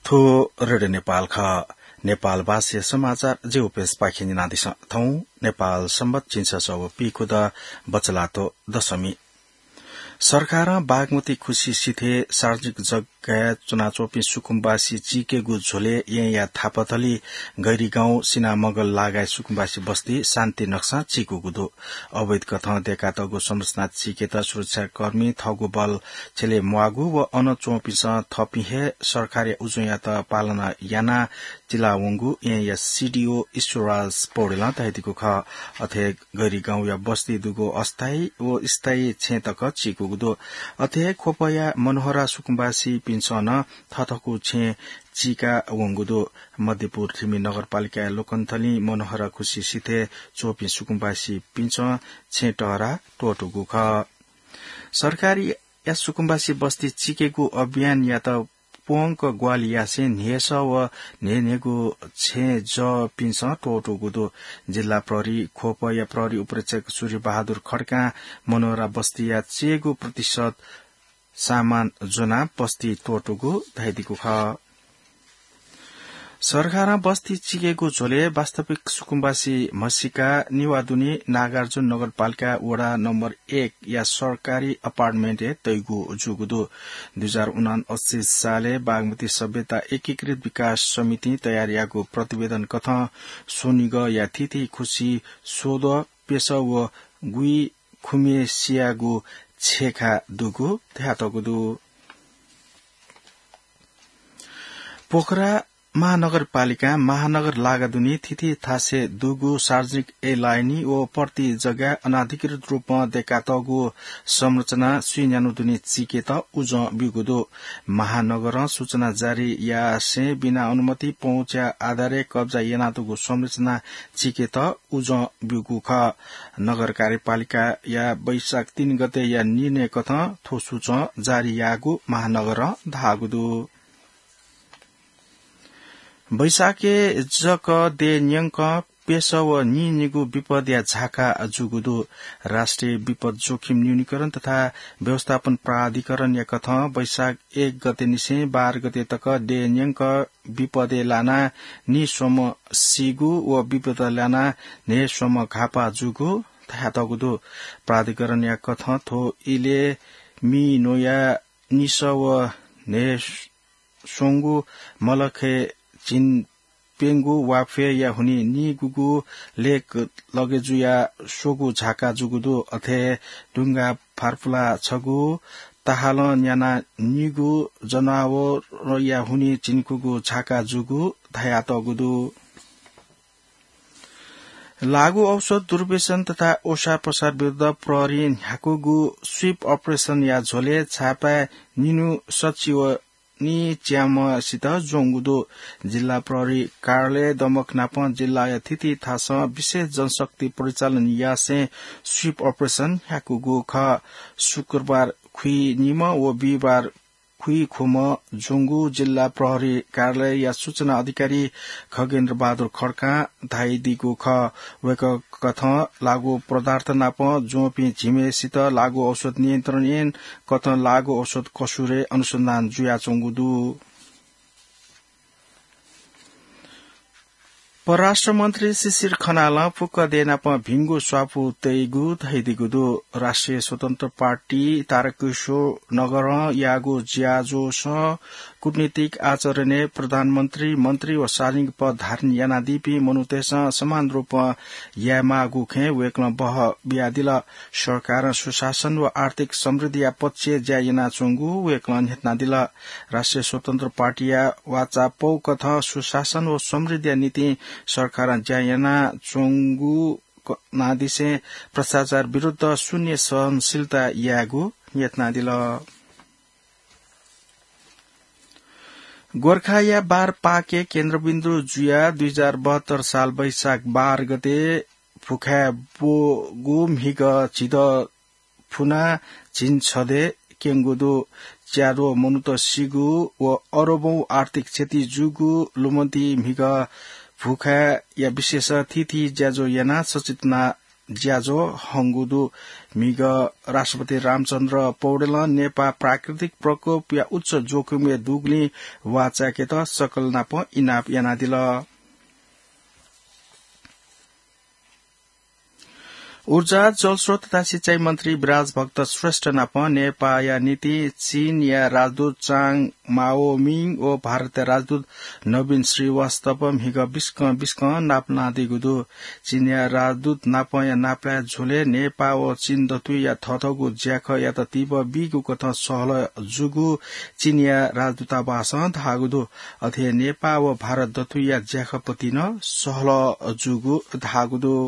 थो रेडियो नेपाल ख नेपाल भाषा समाचार जे उपेश पाखिनी नादिस थौ नेपाल सम्बत चिन्स सब पिखुद बचलातो दशमी सरकार बागमती खुशी सिथे सार्वजनिक जग्गा चुनाचोपी सुकुम्बासी चिकेगु झोले या थापथली गैरी गाउँ सिना मगल लगाय सुकुम्बासी बस्ती शान्ति नक्सा चिकुगुदो अवैध कथन देखा तगु संरचना चिकेता सुरक्षा कर्मी थगु बल छेले मुआगु व अन चोपिस थपिहे सरकारी उजुया त पालना याना चिलावंगु या सीडीओ ईश्वराज पौडेला तहितिको ख अथे गैरी गाउँ या बस्ती दुगो अस्थायी व स्थायी क्षेत्रक चिकुगुदो अथे खोपया मनोहरा सुकुम्बासी पिन्सन थथकु छे चिका वंगुदो मध्यपुर थिमी नगरपालिका लोकन्थली मनोहरा खुशी सिथे चोपी सुकुम्बासी पिन्स छे टहरा टोटुगु ख सरकारी या सुकुम्बासी बस्ती चिकेको अभियान या त पोंक ग्वालियासे नेस व नेनेगु छे ज पिन्स टोटुगुदो जिल्ला प्रहरी खोप या प्रहरी उपरीक्षक सूर्य बहादुर खड्का मनोहरा बस्ती या चेगु प्रतिशत सामान जोना बस्ती टोटुगु धैदिगु ख सरकार बस्ती चिकेको झोले वास्तविक सुकुम्बासी मसिका निवादुनी नागार्जुन नगरपालिका वडा नम्बर 1 या सरकारी अपार्टमेन्ट तैगु जुगुदो 2079 साले बागमती सभ्यता एकीकृत विकास समिति तयारियाको प्रतिवेदन कथ सोनिग या थिथि खुशी सोद पेश व गुई खुमेसियागु छेखा दुगु थ्यातगुदु पोखरा महानगरपालिका महानगर लागादुनी थिथि थासे दुगु सार्वजनिक एलाइनी ओ प्रति जग्गा अनाधिकृत रूपमा देखातगु संरचना सुइन्यानुदुनी चिकेत उज बिगुदो महानगर सूचना जारी या से बिना अनुमति पहुँच्या आधारे कब्जा यनातुगु संरचना चिकेत उज बिगु ख नगर कार्यपालिका या वैशाख 3 गते या निर्णय कथ थोसुच जारी यागु महानगर धागुदु वैशाखे जक दे न्यंक पेश व निगु विपद या झाका जुगुदो राष्ट्रिय विपद जोखिम न्यूनीकरण तथा व्यवस्थापन प्राधिकरण या कथ वैशाख 1 गते निसे 12 गते तक दे न्यंक विपदे लाना नि सोम सिगु व विपद लाना ने सोम घापा जुगु थातगुदो प्राधिकरण या कथ थो इले मि नोया निस व ने सोंगु मलखे चिन पेंगु वाफे या हुनी नि गुगु लेक लगेजुया सोगु झाका जुगुदो अथे डुंगा फार्फुला छगु ताहाल न्याना निगु जनावर या हुनी चिनकुगु झाका जुगु धायातगुदु लागू औषध दुर्व्यसन तथा ओसा प्रसार विरुद्ध प्रहरी ह्याकुगु स्वीप अपरेशन या झोले छापा निनु सचिव नि च्यामसित जोंगुदो जिल्ला प्रहरी कार्यालय दमक नाप जिल्ला यथिति थास विशेष जनशक्ति परिचालन यासे स्वीप अपरेशन ह्याकुगु ख शुक्रबार खुई निम व बिहिबार खुई खुम जोंगु जिल्ला प्रहरी कार्यालय या सूचना अधिकारी खगेन्द्र बहादुर खड्का धाइदिगु ख वेक कथ लागू पदार्थ नाप जोपी झिमेसित लागू औषध नियन्त्रण ऐन कथ लागू औषध कसुरे अनुसन्धान जुया चोंगुदु परराष्ट्र मन्त्री शिशिर खनाल फुक्क देनाप भिंगु स्वापु तैगु धैदिगुदु राष्ट्रिय स्वतन्त्र पार्टी तारकिशोर नगर यागु ज्याजोस कूटनीतिक आचरणे प्रधानमन्त्री मन्त्री व सार्वजनिक पद धारण यानादीपी मनुतेस समान रूप यामा गुखे वेक्ल बह बियादिल सरकार सुशासन व आर्थिक समृद्धि या पक्ष ज्यायना चोंगु वेक्ल नेतनादिल राष्ट्रिय स्वतन्त्र पार्टी या वाचा पौ कथ सुशासन व समृद्धि नीति सरकार ज्यायना चोंगु नादिसे भ्रष्टाचार विरूद्ध शून्य सहनशीलता यागु नेतनादिल गोर्खा या बार पाके केन्द्रबिन्दु जुया 2072 साल वैशाख 12 गते फुखा बोगुम हिग छिद फुना छिन छदे केंगुदु च्यारो मनुत सिगु व अरबौं आर्थिक क्षति जुगु लुमन्ती मिग फुखा या विशेष तिथि ज्याजो याना सचेतना ज्याजो हंगुदु मिग राष्ट्रपति रामचन्द्र पौडेल नेपाल प्राकृतिक प्रकोप या उच्च जोखिम दुग्ली वाचाके त सकल नाप इनाप यानादिल ऊर्जा जलस्रोत तथा सिंचाई मन्त्री विराज भक्त श्रेष्ठ नाप नेपाया नीति चीन या राजदूत चाङ माओमिङ ओ भारतीय राजदूत नवीन श्रीवास्तव हिग बिस्क नाप्नादिगुदु चीन या राजदूत नाप या नाप्ला झोले नेपा ओ चीन दतु या थथगु ज्याख या त तिब बिगु कथ सहल जुगु चीन या राजदूतावास धागुदु अथे नेपा ओ भारत दतु या ज्याख पतिन सहल जुगु धागुदु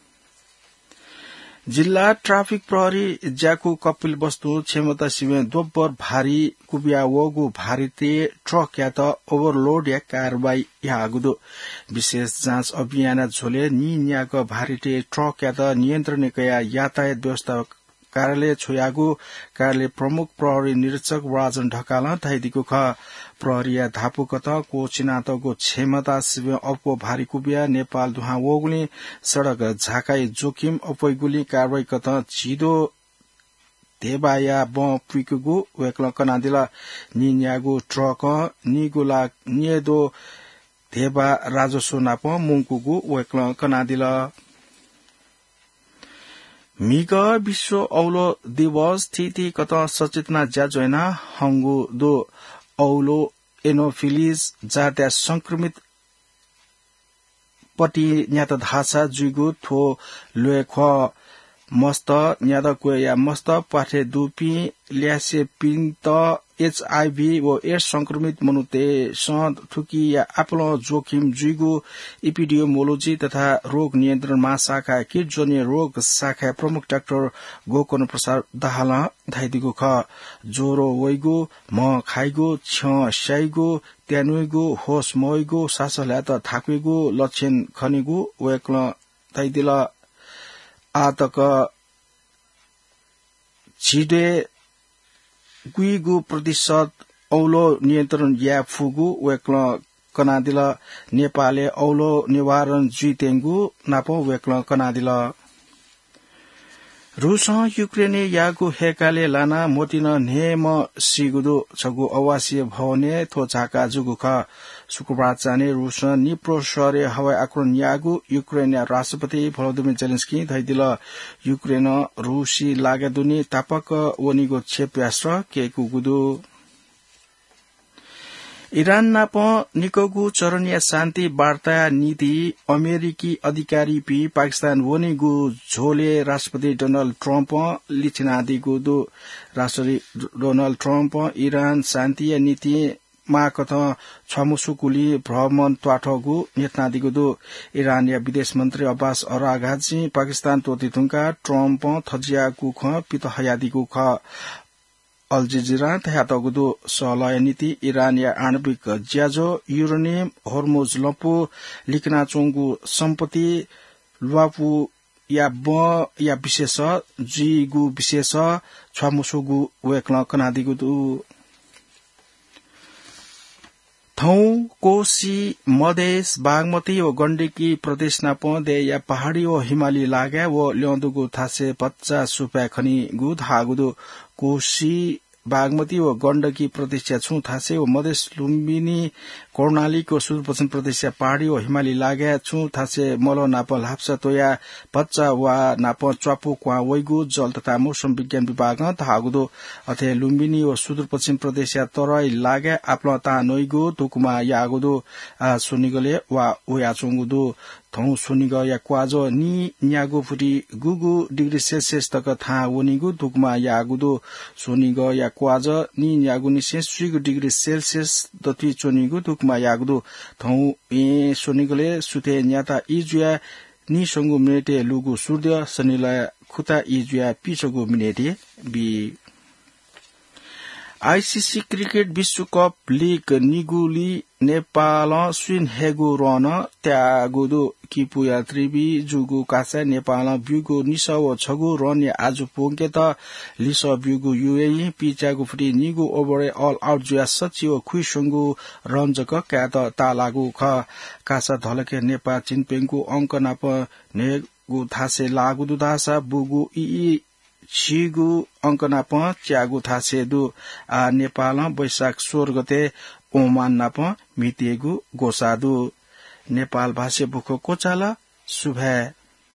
जिल्ला ट्राफिक प्रहरी ज्याकु कपिल वस्तु क्षमता सिमे दोब्बर भारी कुबिया वगु भारीते ट्रक या त ओभरलोड या कारवाही यागुदो विशेष जाँच अभियान झोले न्याक भारीते ट्रक या त नियन्त्रण कया यातायात व्यवस्था कार्यालय छोयागु कार्यालय प्रमुख प्रहरी निरीक्षक राजन ढकाल थाइदिको ख प्रहरिया धापुकत को चिनातको क्षमता सिमे अपो भारी कुबिया नेपाल दुहा वगुली सड़क झाकाई जोखिम अपैगुली कारवाही कत छिदो देबाया ब पुइकुगु वेक्ल कनादिला निन्यागु ट्रक निगुला नियदो देबा राजस्व नाप मुंकुगु वेक्ल कनादिला मिग विश्व औलो दिवस थिति कत सचेतना ज्याजोइना हंगु दो औलो एनोफिलिज जात्या संक्रमित पटी न्यात धासा जुगु थो लोख मस्त न्याद कोया मस्त पाठे दुपी ल्यासे पिन्त एचआईभी व एड्स संक्रमित मनुते सं थुकी या आपलो जोखिम जुगु एपिडियोमोलोजी तथा रोग नियन्त्रण महाशाखा किडजन्य रोग शाखा प्रमुख डाक्टर गोकर्ण प्रसाद दाहाल धाइदिगु ख जोरो वैगु म खाइगु छ स्याइगु त्यानुइगु होस मोइगु सासला त थाकुइगु लक्षण खनिगु वेक्ल धाइदिल आतक छिडे गुइगु प्रतिशत औलो नियन्त्रण या फुगु वेक्ल कनादिल नेपालले औलो निवारण जुइतेंगु नापो वेक्ल कनादिल रूस युक्रेनी यागु हेकाले लाना मोटिन नेम सिगुदु छगु आवासीय भवने थो झाका जुगु ख शुक्रबार चाने रूस निप्रो शहरे हवाई आक्रमण यागु युक्रेन राष्ट्रपति भलोदिमिर जेलेन्स्की धैदिल युक्रेन रूसी लागेदुनी तापक वनिगो क्षेप्यास्त्र केकु गुदु इरान नाप निकोगु चरणीय शान्ति वार्ता नीति अमेरिकी अधिकारी पी पाकिस्तान वनिगु झोले राष्ट्रपति डोनाल्ड ट्रम्प लिचिनादिगु दु राष्ट्रपति डोनाल्ड ट्रम्प इरान शान्ति नीति माकथ छमुसुकुली भ्रमण त्वाठगु नेतनादिगु दु इरानिया विदेश मन्त्री अब्बास अरागाजी पाकिस्तान तोतिथुङका ट्रम्प थजियागु ख पित हयादिगु ख अल जजिरा तहातगुदु सलय नीति इरानिया आणविक ज्याजो युरेनियम होर्मुज लपु लिकनाचोंगु सम्पत्ति लुवापु या ब या विशेष जीगु विशेष छमुसुगु वेक्ल कनादिगुदु थौ कोशी मधेस बागमती व गण्डकी प्रदेश नापदे या पहाड़ी व हिमाली लागे व ल्याउँदुगु थासे 50 सुपा खनी गु धागुदु कोशी बागमती व गण्डकी प्रदेश छु थासे व मधेस लुम्बिनी कर्णालीको सुदूरपश्चिम प्रदेश पहाड़ी व हिमाली लागे छु थासे मलो नाप लाप्सा तोया 50 वा नाप च्वापु क्वा वैगु जल तथा मौसम विज्ञान विभाग धागुदो अथे लुम्बिनी व सुदूरपश्चिम प्रदेश तराई लागे आपलो ता नोइगु तुकुमा यागुदो सुनिगले वा ओयाचुङगुदो थौ सुनिग या क्वाजो नि न्यागु फुटी गुगु डिग्री सेल्सियस तक था वनिगु तुकुमा यागुदो सुनिग या क्वाजो नि न्यागु नि सुइगु डिग्री सेल्सियस दति चोनिगु तुकुमा यागुदो थौ ए सुनिगले सुते न्याता इजुया नि संगु मिनेटे लुगु सूर्य शनिला खुता इजुया पिछगु मिनेटे बि आईसीसी क्रिकेट विश्वकप लीग निगुली नेपाल स्विन हेगु रन त्यागुदु किपुया त्रिबी जुगु कासा नेपाल ब्युगु निसा व छगु रन आज पोंके त लिस ब्युगु युएई पिचागु फुटी निगु ओभर अल आउट जुया सचिव खुइसंगु रञ्जक क्यात तालागु ख कासा धलके नेपाल चिनपेंगु अंक नाप ने gu thase lagu du dasa bugu ii छिगु अंकना प च्यागु थासे दु आ नेपाल बैशाख 16 गते ओमान नाप मितेगु गोसादु नेपाल भाषा बुखो कोचाला सुभे